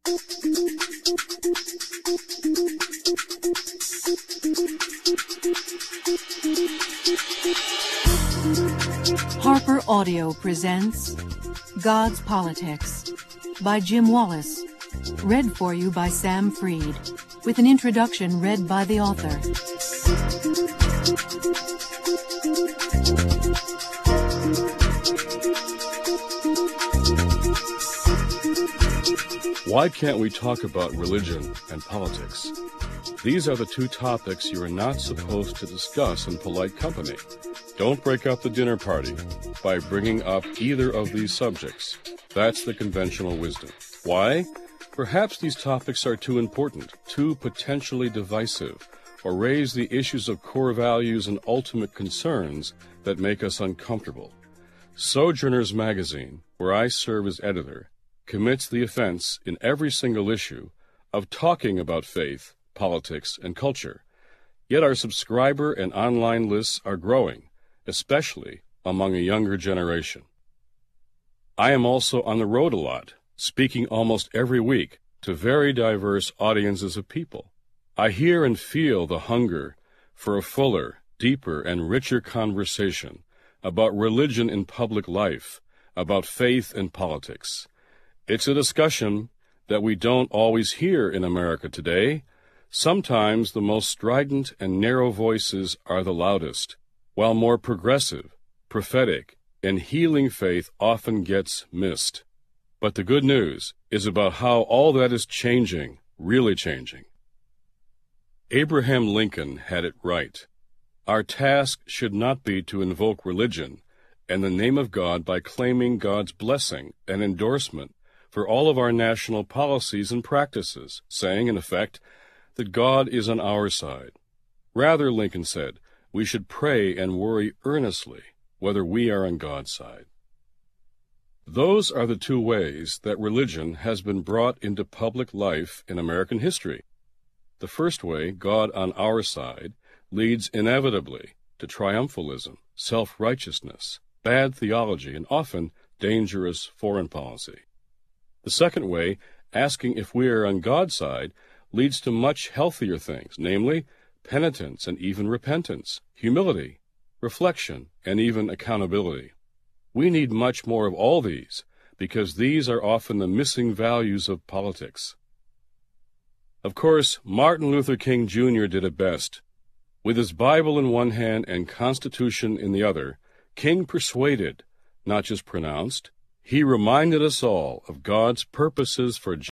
Harper Audio presents God's Politics by Jim Wallis, read for you by Sam Freed, with an introduction read by the author. Why can't we talk about religion and politics? These are the two topics you are not supposed to discuss in polite company. Don't break up the dinner party by bringing up either of these subjects. That's the conventional wisdom. Why? Perhaps these topics are too important, too potentially divisive, or raise the issues of core values and ultimate concerns that make us uncomfortable. Sojourners Magazine, where I serve as editor, commits the offense in every single issue of talking about faith, politics, and culture. Yet our subscriber and online lists are growing, especially among a younger generation. I am also on the road a lot, speaking almost every week to very diverse audiences of people. I hear and feel the hunger for a fuller, deeper, and richer conversation about religion in public life, about faith and politics. It's a discussion that we don't always hear in America today. Sometimes the most strident and narrow voices are the loudest, while more progressive, prophetic, and healing faith often gets missed. But the good news is about how all that is changing, really changing. Abraham Lincoln had it right. Our task should not be to invoke religion and the name of God by claiming God's blessing and endorsement for all of our national policies and practices, saying, in effect, that God is on our side. Rather, Lincoln said, we should pray and worry earnestly whether we are on God's side. Those are the two ways that religion has been brought into public life in American history. The first way, God on our side, leads inevitably to triumphalism, self-righteousness, bad theology, and often dangerous foreign policy. The second way, asking if we are on God's side, leads to much healthier things, namely penitence and even repentance, humility, reflection, and even accountability. We need much more of all these, because these are often the missing values of politics. Of course, Martin Luther King Jr. did it best. With his Bible in one hand and Constitution in the other, King persuaded, not just pronounced. He reminded us all of God's purposes for